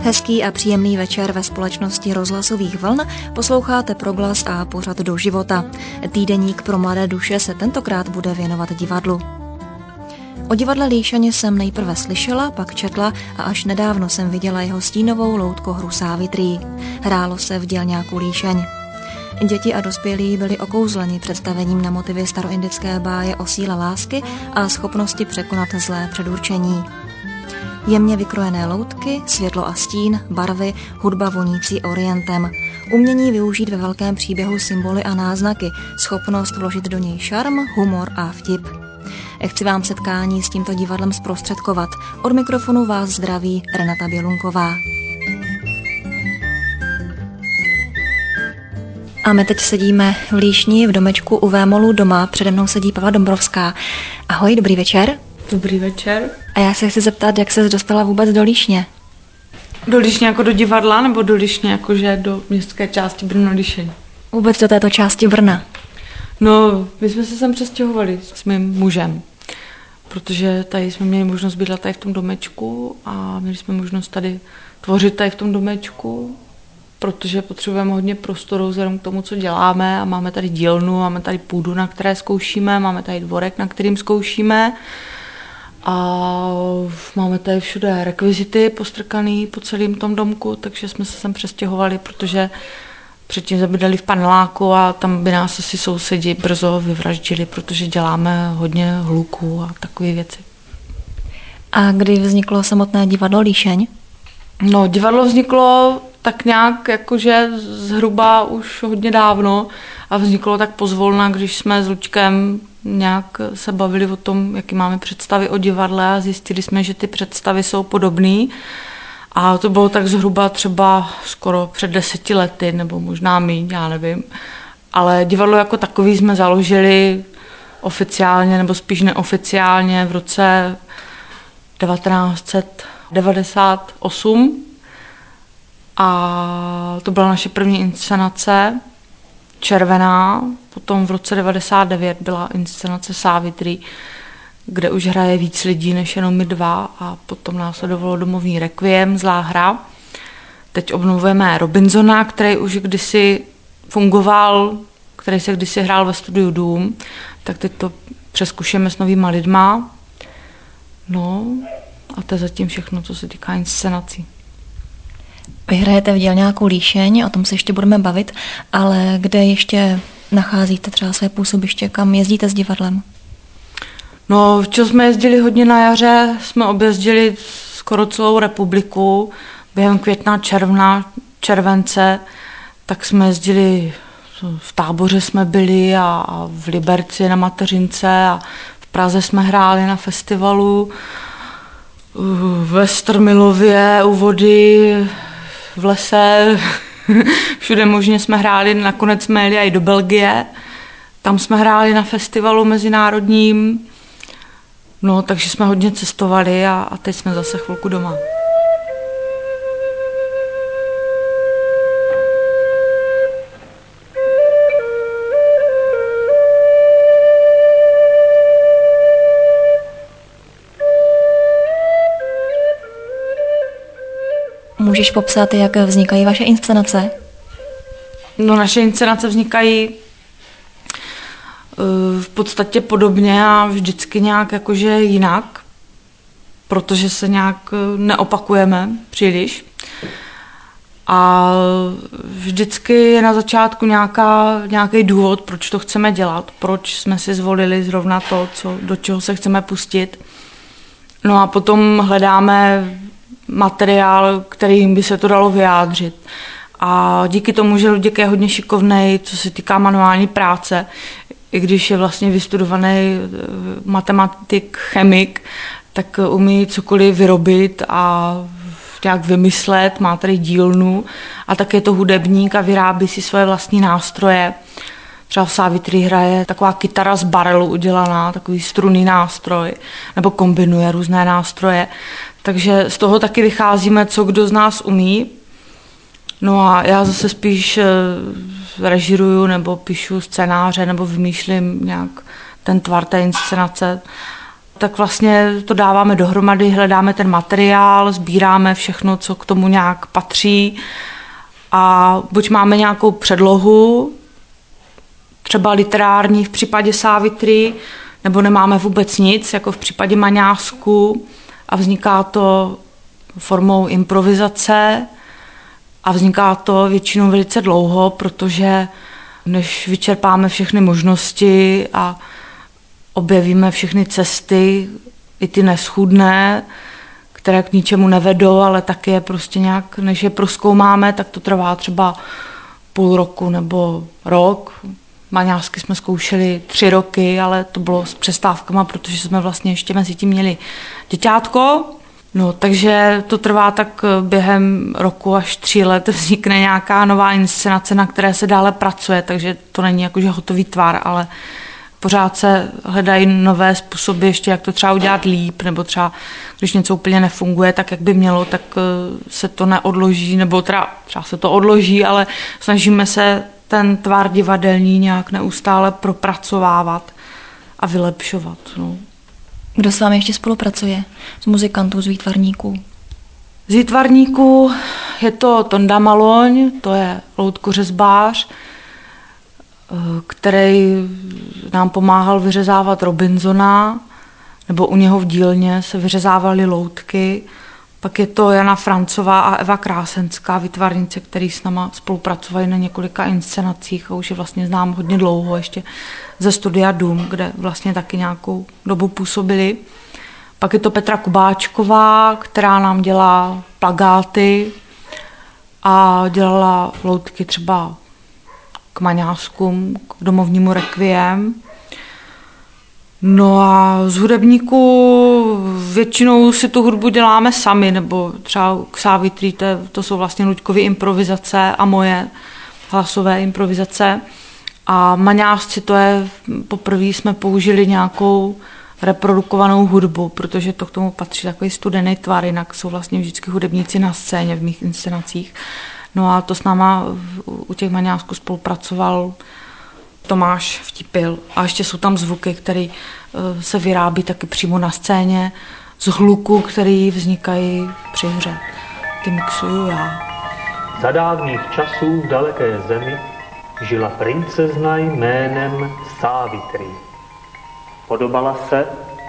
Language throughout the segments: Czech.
Hezký a příjemný večer ve společnosti rozhlasových vln posloucháte Proglas a pořad Do života. Týdeník pro mladé duše se tentokrát bude věnovat divadlu. O divadle Líšeň jsem nejprve slyšela, pak četla a až nedávno jsem viděla jeho stínovou loutkohru Sávitrí. Hrálo se v dělňáku Líšeň. Děti a dospělí byli okouzleni představením na motivy staroindické báje o síle lásky a schopnosti překonat zlé předurčení. Jemně vykrojené loutky, světlo a stín, barvy, hudba vonící orientem. Umění využít ve velkém příběhu symboly a náznaky, schopnost vložit do něj šarm, humor a vtip. Chci vám setkání s tímto divadlem zprostředkovat. Od mikrofonu vás zdraví Renata Bělunková. A my teď sedíme v Líšni v domečku u Vémolu doma. Přede mnou sedí Pavla Dombrovská. Ahoj, dobrý večer. Dobrý večer. A já se chci zeptat, jak ses dostala vůbec do Líšně? Do Líšně jako do divadla, nebo do Líšně jakože do městské části Brno-Líšeň? Vůbec do této části Brna. No, my jsme se sem přestěhovali s mým mužem, protože tady jsme měli možnost bydlet tady v tom domečku a měli jsme možnost tady tvořit tady v tom domečku, protože potřebujeme hodně prostoru vzhledem k tomu, co děláme a máme tady dílnu, máme tady půdu, na které zkoušíme, máme tady dvorek, na kterým zkoušíme a máme tady všude rekvizity postrkaný po celém tom domku, takže jsme se sem přestěhovali, protože předtím jsme bydleli v paneláku a tam by nás asi sousedi brzo vyvraždili, protože děláme hodně hluku a takové věci. A kdy vzniklo samotné divadlo Líšeň? No, divadlo vzniklo tak nějak jakože zhruba už hodně dávno a vzniklo tak pozvolna, když jsme s Lučkem nějak se bavili o tom, jaký máme představy o divadle a zjistili jsme, že ty představy jsou podobné. A to bylo tak zhruba třeba skoro před 10 lety, nebo možná míň, já nevím. Ale divadlo jako takový jsme založili oficiálně, nebo spíš neoficiálně v roce 1998. A to byla naše první inscenace, Červená. Potom v roce 1999 byla inscenace Sávitrí, kde už hraje víc lidí než jenom my dva a potom následovalo Domovní rekviem, Zlá hra. Teď obnovujeme Robinsona, který už kdysi fungoval, který se kdysi hrál ve studiu Dům, tak teď to přezkušujeme s novýma lidma. No a to je zatím všechno, co se týká inscenací. Vy hrajete v dělňáku Líšeň, o tom se ještě budeme bavit, ale kde ještě nacházíte třeba své působiště, kam jezdíte s divadlem? No, včas jsme jezdili hodně na jaře, jsme objezdili skoro celou republiku, během května, června, července, tak jsme jezdili, v Táboře jsme byli a v Liberci na Mateřince a v Praze jsme hráli na festivalu, ve Strmilově u vody, v lese, všude možně jsme hráli, nakonec jsme jeli i do Belgie, tam jsme hráli na festivalu mezinárodním. No, takže jsme hodně cestovali a teď jsme zase chvilku doma. Můžeš popsat, jak vznikají vaše inscenace? No, naše inscenace vznikají v podstatě podobně a vždycky nějak jakože jinak, protože se nějak neopakujeme příliš. A vždycky je na začátku nějaký důvod, proč to chceme dělat, proč jsme si zvolili zrovna to, do čeho se chceme pustit. No a potom hledáme materiál, kterým by se to dalo vyjádřit. A díky tomu, že Luděk je hodně šikovnej, co se týká manuální práce, i když je vlastně vystudovaný matematik, chemik, tak umí cokoliv vyrobit a nějak vymyslet, má tady dílnu a tak je to hudebník a vyrábí si svoje vlastní nástroje. Třeba v Sávitrí hraje taková kytara z barelu udělaná, takový strunný nástroj, nebo kombinuje různé nástroje. Takže z toho taky vycházíme, co kdo z nás umí. No a já zase spíš režiruju nebo píšu scénáře nebo vymýšlím nějak ten tvar té inscenace. tak vlastně to dáváme dohromady, hledáme ten materiál, sbíráme všechno, co k tomu nějak patří a buď máme nějakou předlohu, třeba literární v případě Sávitry, nebo nemáme vůbec nic, jako v případě Maňásku a vzniká to formou improvizace a vzniká to většinou velice dlouho, protože než vyčerpáme všechny možnosti a objevíme všechny cesty, i ty neschůdné, které k ničemu nevedou, ale taky je prostě nějak, než je prozkoumáme, tak to trvá třeba půl roku nebo rok. Maňásky jsme zkoušeli 3 roky, ale to bylo s přestávkama, protože jsme vlastně ještě mezi tím měli děťátko. No, takže to trvá tak během roku až 3 let vznikne nějaká nová inscenace, na které se dále pracuje, takže to není jakože hotový tvar, ale pořád se hledají nové způsoby ještě, jak to třeba udělat líp, nebo třeba, když něco úplně nefunguje tak, jak by mělo, tak se to neodloží, nebo třeba se to odloží, ale snažíme se ten tvar divadelní nějak neustále propracovávat a vylepšovat. No. Kdo s vámi ještě spolupracuje? Z muzikantů, z výtvarníků? Z výtvarníků je to Tonda Maloň, to je loutkořezbář, který nám pomáhal vyřezávat Robinsona, nebo u něho v dílně se vyřezávaly loutky. Pak je to Jana Francová a Eva Krásenská, výtvarnice, který s náma spolupracovali na několika inscenacích a už je vlastně znám hodně dlouho, ještě ze studia Dům, kde vlastně taky nějakou dobu působili. Pak je to Petra Kubáčková, která nám dělá plakáty a dělala loutky třeba k Maňáskům, k domovnímu rekviem. No a z hudebníků většinou si tu hudbu děláme sami, nebo třeba k Sávitry, to jsou vlastně Luďkovy improvizace a moje hlasové improvizace. A Maňásci, to je, poprvé jsme použili nějakou reprodukovanou hudbu, protože to k tomu patří takový studený tvar, jinak jsou vlastně vždycky hudebníci na scéně v mých inscenacích. No a to s náma u těch Maňásků spolupracoval Tomáš Vtipil. A ještě jsou tam zvuky, které se vyrábí taky přímo na scéně, z hluku, který vznikají při hře. Ty mixuju já. Za dávných časů v daleké zemi žila princezna jménem Sávitry. Podobala se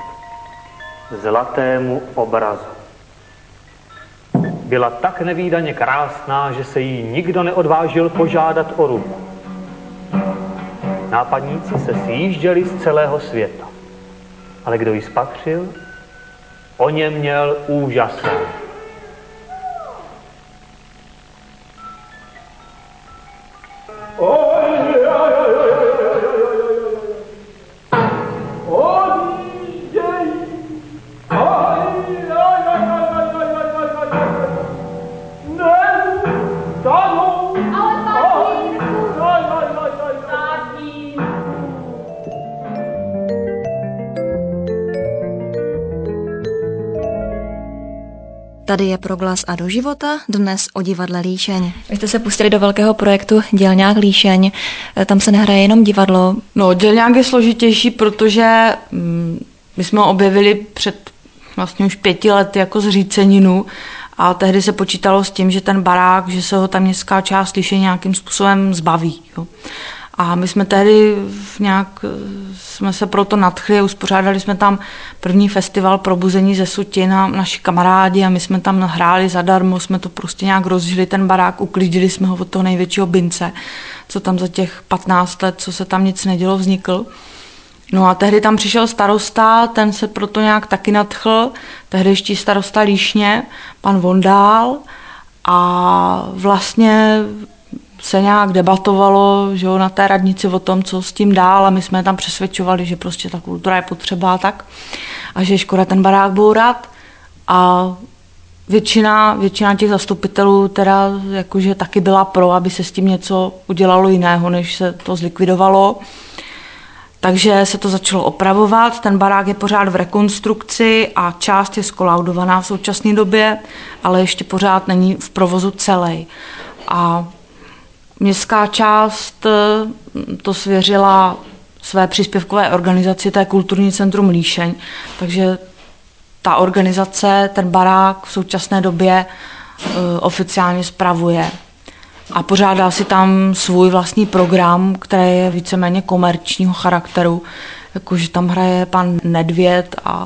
zlatému obrazu. Byla tak nevídaně krásná, že se jí nikdo neodvážil požádat o ruku. Nápadníci se sjížděli z celého světa. Ale kdo ji spatřil, o něm měl úžasné. Tady je Proglas a do života, dnes o divadle Líšeň. Vy jste se pustili do velkého projektu Dělňák Líšeň, tam se nehraje jenom divadlo. No, Dělňák je složitější, protože my jsme ho objevili před vlastně už 5 lety jako zříceninu a tehdy se počítalo s tím, že ten barák, že se ho ta městská část Líšeň nějakým způsobem zbaví. Jo. A my jsme tehdy nějak jsme se proto nadchli, uspořádali jsme tam první festival Probuzení ze Sutin a naši kamarádi a my jsme tam hráli zadarmo, jsme to prostě nějak rozžili ten barák, uklidili jsme ho od toho největšího bince, co tam za těch 15 let, co se tam nic nedělo, vznikl. No a tehdy tam přišel starosta, ten se proto nějak taky nadchl, tehdejší starosta Líšně, pan Vondál a vlastně se nějak debatovalo, že jo, na té radnici o tom, co s tím dál a my jsme tam přesvědčovali, že prostě ta kultura je potřeba tak a že je škoda ten barák bourat a většina těch zastupitelů teda jakože taky byla pro, aby se s tím něco udělalo jiného, než se to zlikvidovalo. Takže se to začalo opravovat, ten barák je pořád v rekonstrukci a část je skolaudovaná v současné době, ale ještě pořád není v provozu celý. A městská část to svěřila své příspěvkové organizaci, to je Kulturní centrum Líšeň, takže ta organizace, ten barák v současné době oficiálně spravuje a pořádá si tam svůj vlastní program, který je víceméně komerčního charakteru, jakože tam hraje pan Nedvěd a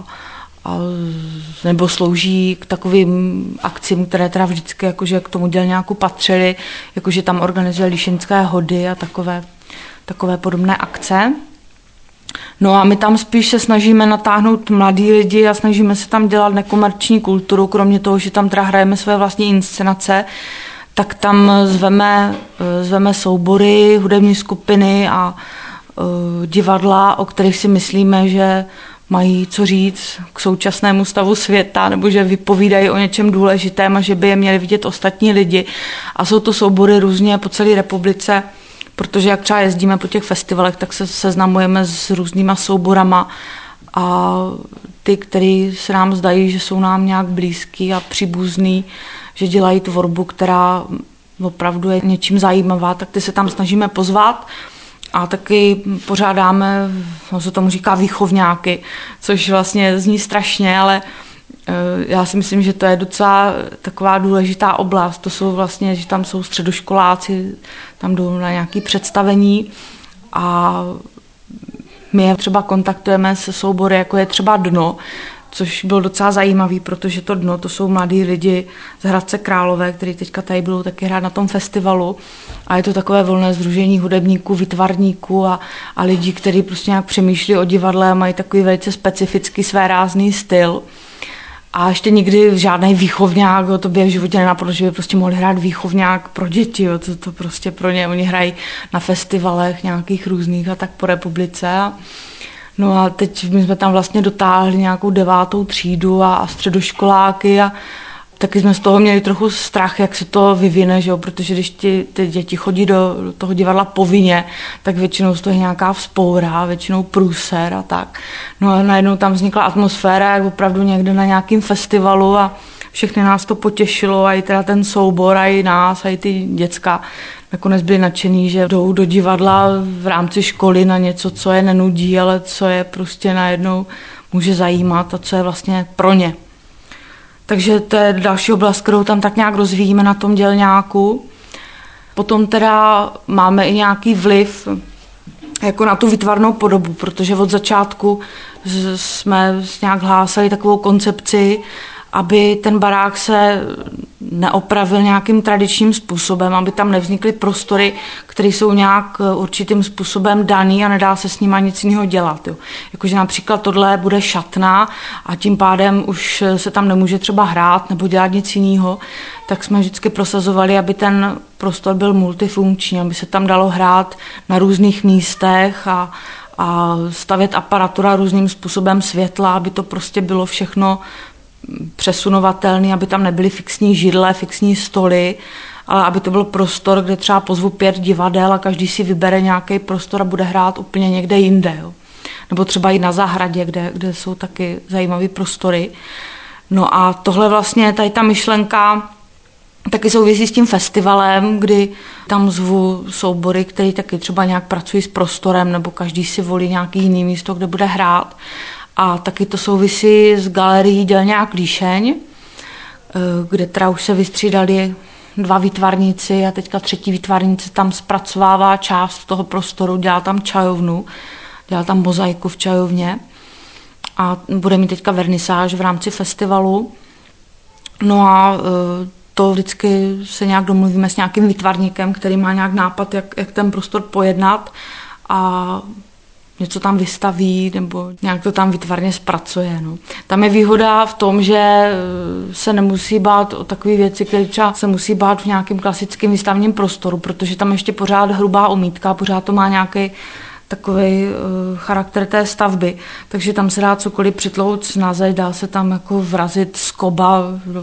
nebo slouží k takovým akcím, které teda vždycky jakože k tomu dělňáku patřily, jakože tam organizuje líšeňské hody a takové podobné akce. No a my tam spíš se snažíme natáhnout mladý lidi a snažíme se tam dělat nekomerční kulturu, kromě toho, že tam teda hrajeme své vlastní inscenace, tak tam zveme soubory, hudební skupiny a divadla, o kterých si myslíme, že mají co říct k současnému stavu světa, nebo že vypovídají o něčem důležitém a že by je měli vidět ostatní lidi. A jsou to soubory různě po celé republice, protože jak třeba jezdíme po těch festivalech, tak se seznamujeme s různýma souborama a ty, který se nám zdají, že jsou nám nějak blízký a příbuzný, že dělají tvorbu, která opravdu je něčím zajímavá, tak ty se tam snažíme pozvat. A taky pořádáme, on se tomu říká výchovňáky, což vlastně zní strašně, ale já si myslím, že to je docela taková důležitá oblast. To jsou vlastně, že tam jsou středoškoláci, tam jdou na nějaké představení a my je třeba kontaktujeme se soubory, jako je třeba Dno, což bylo docela zajímavý, protože to Dno, to jsou mladí lidi z Hradce Králové, kteří teďka tady budou taky hrát na tom festivalu. A je to takové volné sdružení hudebníků, výtvarníků a lidí, kteří prostě nějak přemýšlí o divadle a mají takový velice specifický svérázný styl. A ještě nikdy žádný výchovňák, to by v životě nenapadlo, že by prostě mohli hrát výchovňák pro děti. Jo. To prostě pro ně, oni hrají na festivalech nějakých různých a tak po republice. No a teď my jsme tam vlastně dotáhli nějakou 9. třídu a středoškoláky a taky jsme z toho měli trochu strach, jak se to vyvine, že jo? Protože když ty děti chodí do toho divadla povinně, tak většinou z toho je nějaká vzpoura, většinou průser a tak. No a najednou tam vznikla atmosféra, jak opravdu někde na nějakém festivalu a všechny nás to potěšilo, a i teda ten soubor, a i nás, a i ty děcka. Nakonec byli nadšený, že jdou do divadla v rámci školy na něco, co je nenudí, ale co je prostě najednou může zajímat a co je vlastně pro ně. Takže to je další oblast, kterou tam tak nějak rozvíjíme na tom dělňáku. Potom teda máme i nějaký vliv jako na tu výtvarnou podobu, protože od začátku jsme nějak hlásali takovou koncepci, aby ten barák se neopravil nějakým tradičním způsobem, aby tam nevznikly prostory, které jsou nějak určitým způsobem daný a nedá se s nimi nic jiného dělat. Jo. Jakože například tohle bude šatna a tím pádem už se tam nemůže třeba hrát nebo dělat nic jiného, tak jsme vždycky prosazovali, aby ten prostor byl multifunkční, aby se tam dalo hrát na různých místech a stavět aparatura různým způsobem světla, aby to prostě bylo všechno přesunovatelný, aby tam nebyly fixní židle, fixní stoly, ale aby to byl prostor, kde třeba pozvu 5 divadel a každý si vybere nějaký prostor a bude hrát úplně někde jinde. Jo. Nebo třeba i na zahradě, kde jsou taky zajímavé prostory. No a tohle vlastně, tady ta myšlenka taky souvisí s tím festivalem, kdy tam zvu soubory, který taky třeba nějak pracují s prostorem, nebo každý si volí nějaký jiný místo, kde bude hrát. A taky to souvisí s galerií Dělňák Líšeň, kde teda už se vystřídali 2 výtvarníci a teďka 3. výtvarníci tam zpracovává část toho prostoru, dělá tam čajovnu, dělá tam mozaiku v čajovně a bude mít teďka vernisáž v rámci festivalu. No a to vždycky se nějak domluvíme s nějakým výtvarníkem, který má nějak nápad, jak ten prostor pojednat a něco tam vystaví nebo nějak to tam výtvarně zpracuje. No. Tam je výhoda v tom, že se nemusí bát o takové věci, které třeba se musí bát v nějakém klasickém výstavním prostoru, protože tam ještě pořád hrubá omítka, pořád to má nějaký takový charakter té stavby, takže tam se dá cokoliv přitlout na zeď, dá se tam jako vrazit skoba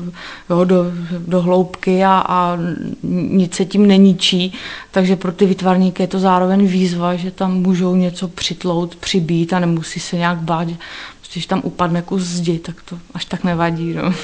do hloubky a nic se tím neničí, takže pro ty výtvarníky je to zároveň výzva, že tam můžou něco přitlout, přibít a nemusí se nějak bát, že když tam upadne kus zdi, tak to až tak nevadí. No.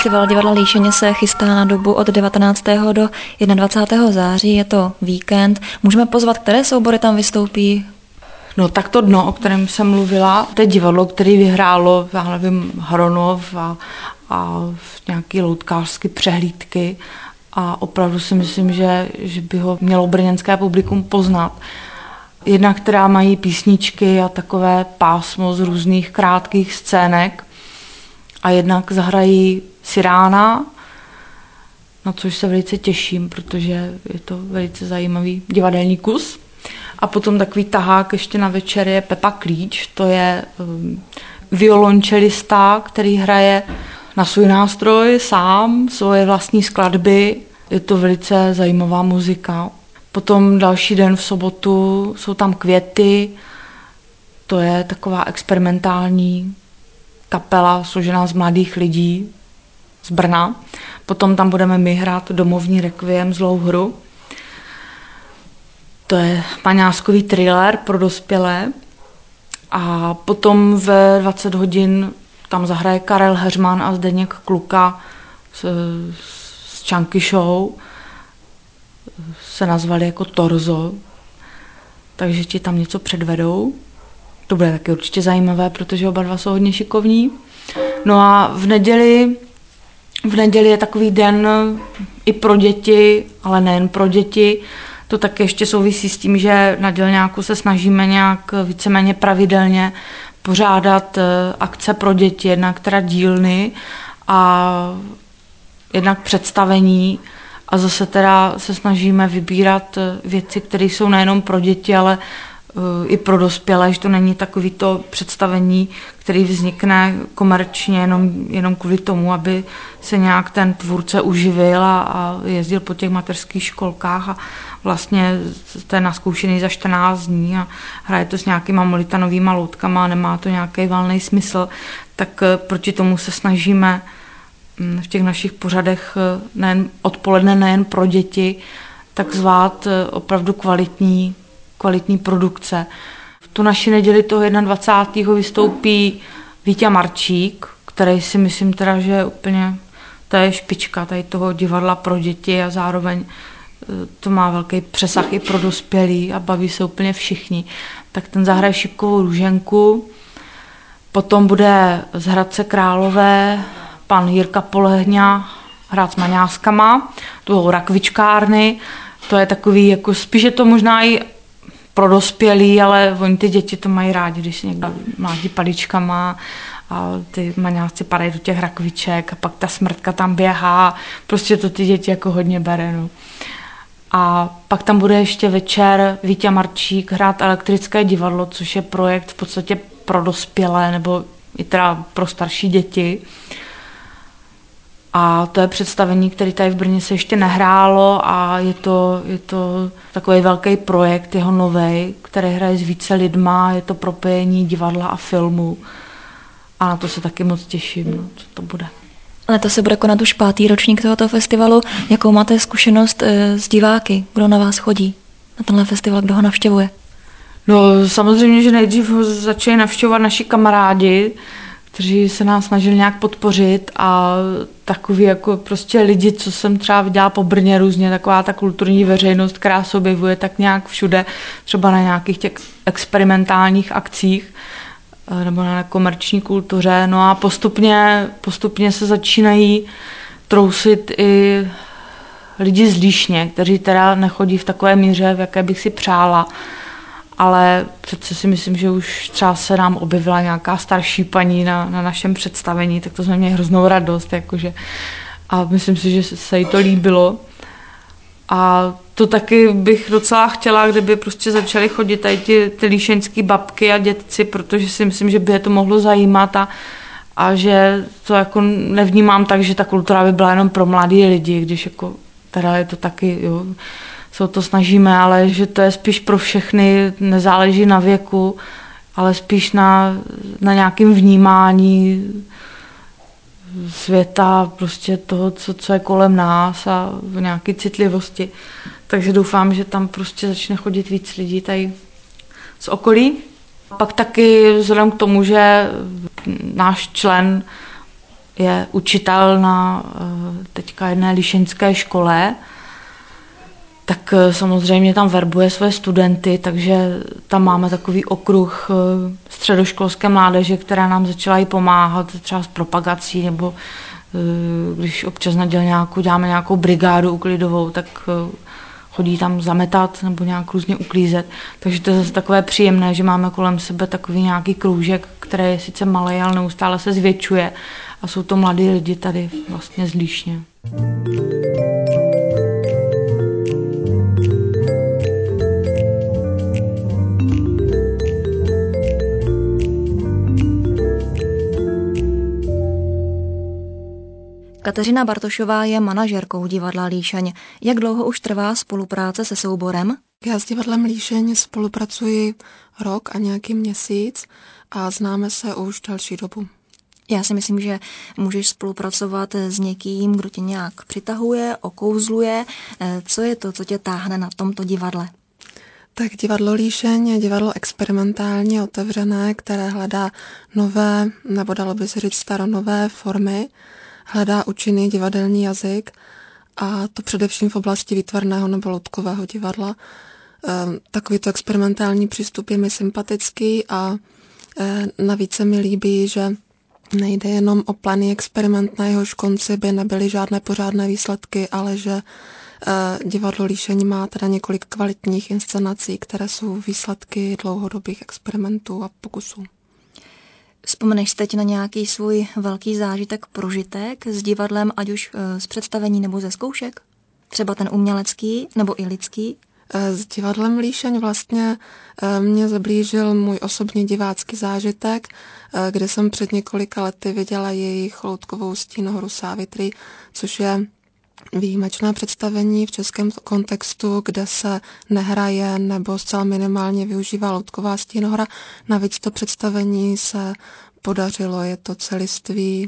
Festival divadla Líšeně se chystá na dobu od 19. do 21. září, je to víkend. Můžeme pozvat, které soubory tam vystoupí? No tak to Dno, o kterém jsem mluvila, to je divadlo, který vyhrálo, já nevím, Hronov a nějaký loutkářské přehlídky a opravdu si myslím, že by ho mělo brněnské publikum poznat. Jedna, která mají písničky a takové pásmo z různých krátkých scének a jednak zahrají Sirána, na což se velice těším, protože je to velice zajímavý divadelní kus. A potom takový tahák ještě na večer je Pepa Klíč, to je violončelista, který hraje na svůj nástroj sám, svoje vlastní skladby. Je to velice zajímavá muzika. Potom další den v sobotu jsou tam Květy, to je taková experimentální kapela složená z mladých lidí z Brna. Potom tam budeme my hrát domovní rekviem Zlou hru. To je paňáskový thriller pro dospělé. A potom ve 20 hodin tam zahraje Karel Heřman a Zdeněk Kluka z Chunky Show. Se nazvali jako Torzo. Takže ti tam něco předvedou. To bude taky určitě zajímavé, protože oba dva jsou hodně šikovní. No a v neděli je takový den i pro děti, ale nejen pro děti. To taky ještě souvisí s tím, že na Dělňáku se snažíme nějak víceméně pravidelně pořádat akce pro děti, jednak teda dílny a jednak představení. A zase teda se snažíme vybírat věci, které jsou nejenom pro děti, ale i pro dospělé, že to není takový to představení, který vznikne komerčně jenom kvůli tomu, aby se nějak ten tvůrce uživil a jezdil po těch mateřských školkách a vlastně to je naskoušený za 14 dní a hraje to s nějakýma molitanovýma loutkama a nemá to nějaký valný smysl, tak proti tomu se snažíme v těch našich pořadech odpoledne nejen pro děti, tak zvát opravdu kvalitní produkce. V tu naši neděli toho 21. vystoupí Vítě Marčík, který si myslím teda, že úplně to je špička tady toho divadla pro děti a zároveň to má velký přesah i pro dospělí a baví se úplně všichni. Tak ten zahraje Šipkovou Růženku, potom bude z Hradce Králové pan Jirka Polehňa hrát s Maňáskama, tu Rakvičkárny, to je takový, jako spíš je to možná i pro dospělí, ale oni ty děti to mají rádi, když se někdo mládí paličkama a ty maňásci padají do těch rakviček a pak ta smrtka tam běhá, prostě to ty děti jako hodně bere. No. A pak tam bude ještě večer Vítě Marčík hrát Elektrické divadlo, což je projekt v podstatě pro dospělé nebo i teda pro starší děti. A to je představení, které tady v Brně se ještě nehrálo a je to takový velký projekt, jeho novej, který hraje s více lidma, je to propojení divadla a filmu. A na to se taky moc těším, no, co to bude. Letos se bude konat už 5. ročník tohoto festivalu. Jakou máte zkušenost s diváky? Kdo na vás chodí na tenhle festival, kdo ho navštěvuje? No samozřejmě, že nejdřív ho začali navštěvovat naši kamarádi, kteří se nás snažili nějak podpořit a takový jako prostě lidi, co jsem třeba viděla po Brně různě, taková ta kulturní veřejnost, která se objevuje tak nějak všude, třeba na nějakých těch experimentálních akcích nebo na komerční kultuře. No a postupně se začínají trousit i lidi z Líšně, kteří teda nechodí v takové míře, v jaké bych si přála. Ale přece si myslím, že už třeba se nám objevila nějaká starší paní na našem představení, tak to jsme měli hroznou radost. Jakože. A myslím si, že se jí to líbilo. A to taky bych docela chtěla, kdyby prostě začaly chodit tady ty líšeňský babky a dětci, protože si myslím, že by je to mohlo zajímat a že to jako nevnímám tak, že ta kultura by byla jenom pro mladý lidi, když jako teda je to taky, jo, se o to snažíme, ale že to je spíš pro všechny, nezáleží na věku, ale spíš na nějakém vnímání světa, prostě toho, co je kolem nás a v nějaké citlivosti. Takže doufám, že tam prostě začne chodit víc lidí tady z okolí. Pak taky vzhledem k tomu, že náš člen je učitel na teďka jedné líšeňské škole, tak samozřejmě tam verbuje své studenty, takže tam máme takový okruh středoškolské mládeže, která nám začala i pomáhat třeba s propagací, nebo když občas na dělňáku děláme nějakou brigádu uklidovou, tak chodí tam zametat nebo nějak různě uklízet. Takže to je zase takové příjemné, že máme kolem sebe takový nějaký kroužek, který je sice malý, ale neustále se zvětšuje. A jsou to mladí lidi tady vlastně z Líšně. Kateřina Bartošová je manažerkou divadla Líšeň. Jak dlouho už trvá spolupráce se souborem? Já s divadlem Líšeň spolupracuji rok a nějaký měsíc a známe se už další dobu. Já si myslím, že můžeš spolupracovat s někým, kdo tě nějak přitahuje, okouzluje. Co je to, co tě táhne na tomto divadle? Tak divadlo Líšeň je divadlo experimentálně otevřené, které hledá nové, nebo dalo by se říct staronové formy, hledá účinný divadelní jazyk a to především v oblasti výtvarného nebo loutkového divadla. Takovýto experimentální přístup je mi sympatický a navíc se mi líbí, že nejde jenom o planý experiment, na jehož konci by nebyly žádné pořádné výsledky, ale že divadlo Líšeň má teda několik kvalitních inscenací, které jsou výsledky dlouhodobých experimentů a pokusů. Vzpomeneš si teď na nějaký svůj velký zážitek, prožitek s divadlem, ať už z představení nebo ze zkoušek? Třeba ten umělecký nebo i lidský? S divadlem Líšeň vlastně mě zablížil můj osobní divácký zážitek, kde jsem před několika lety viděla jejich loutkovou Stínohoru Sávitry, což je výjimečné představení v českém kontextu, kde se nehraje nebo zcela minimálně využívá loutková Stínohora. Navíc to představení se podařilo, je to celistvý,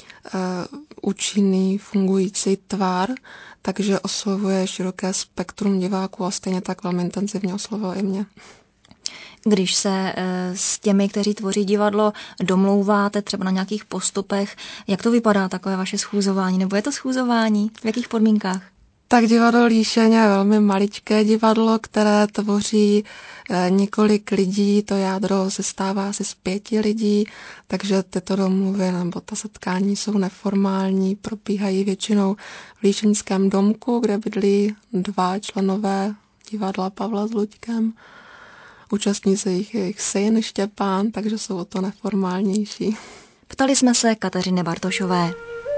účinný, fungující tvar, takže oslovuje široké spektrum diváků a stejně tak velmi intenzivně oslovuje i mě. Když se s těmi, kteří tvoří divadlo, domlouváte třeba na nějakých postupech, jak to vypadá takové vaše schůzování? Nebo je to schůzování? V jakých podmínkách? Tak divadlo Líšeň je velmi maličké divadlo, které tvoří několik lidí, to jádro se stává asi z 5 lidí, takže tyto domluvy nebo ta setkání jsou neformální, probíhají většinou v Líšeňském domku, kde bydlí 2 členové divadla Pavla s Luďkem. Účastní se jejich syn Štěpán, takže jsou o to neformálnější. Ptali jsme se Kateřiny Bartošové.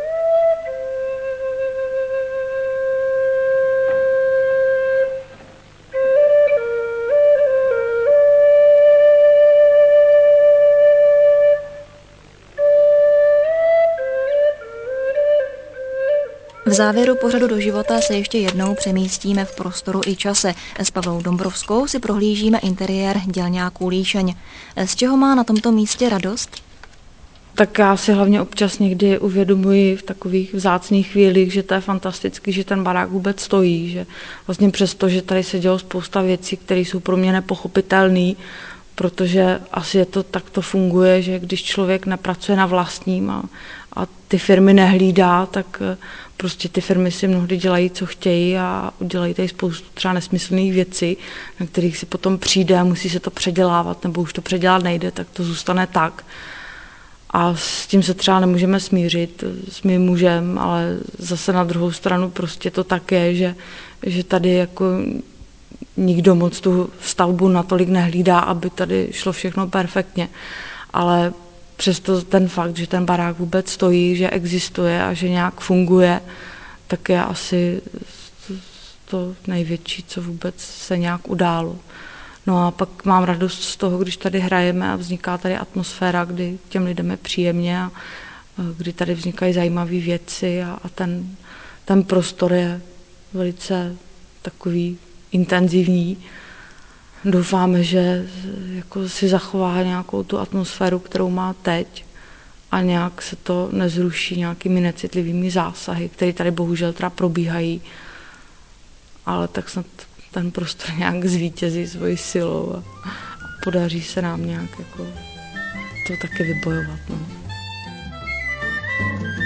V závěru pořadu Do života se ještě jednou přemístíme v prostoru i čase. S Pavlou Dombrovskou si prohlížíme interiér dělňáků Líšeň. Z čeho má na tomto místě radost? Tak já si hlavně občas někdy uvědomuji v takových vzácných chvílích, že to je fantastický, že ten barák vůbec stojí, že vlastně přesto, že tady se dělo spousta věcí, které jsou pro mě nepochopitelné, protože asi je to tak to funguje, že když člověk nepracuje na vlastním a ty firmy nehlídá, tak prostě ty firmy si mnohdy dělají, co chtějí a udělají tady spoustu třeba nesmyslných věcí, na kterých si potom přijde a musí se to předělávat, nebo už to předělat nejde, tak to zůstane tak. A s tím se třeba nemůžeme smířit s mým mužem, ale zase na druhou stranu prostě to tak je, že tady jako nikdo moc tu stavbu natolik nehlídá, aby tady šlo všechno perfektně. Ale přesto ten fakt, že ten barák vůbec stojí, že existuje a že nějak funguje, tak je asi to největší, co vůbec se nějak událo. No a pak mám radost z toho, když tady hrajeme a vzniká tady atmosféra, kdy těm lidem je příjemně a kdy tady vznikají zajímavé věci a ten prostor je velice takový intenzivní. Doufáme, že jako si zachová nějakou tu atmosféru, kterou má teď a nějak se to nezruší nějakými necitlivými zásahy, které tady bohužel teda probíhají, ale tak snad ten prostor nějak zvítězí svojí silou a podaří se nám nějak jako to taky vybojovat. No.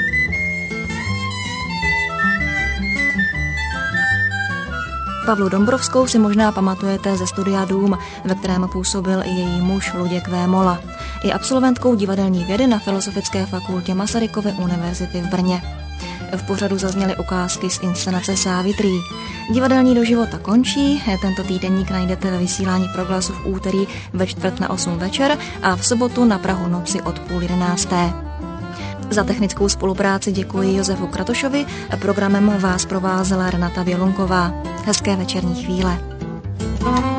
Pavlu Dombrovskou si možná pamatujete ze studia Dům, ve kterém působil i její muž Luděk Vémola. Je absolventkou divadelní vědy na Filozofické fakultě Masarykovy univerzity v Brně. V pořadu zazněly ukázky z inscenace Sávitrí. Divadelní do života končí, tento týdeník najdete ve vysílání Proglasu v úterý ve 8:45 večer a v sobotu na prahu noci od 10:30. Za technickou spolupráci děkuji Josefu Kratošovi a programem vás provázela Renata Bělunková. Hezké večerní chvíle.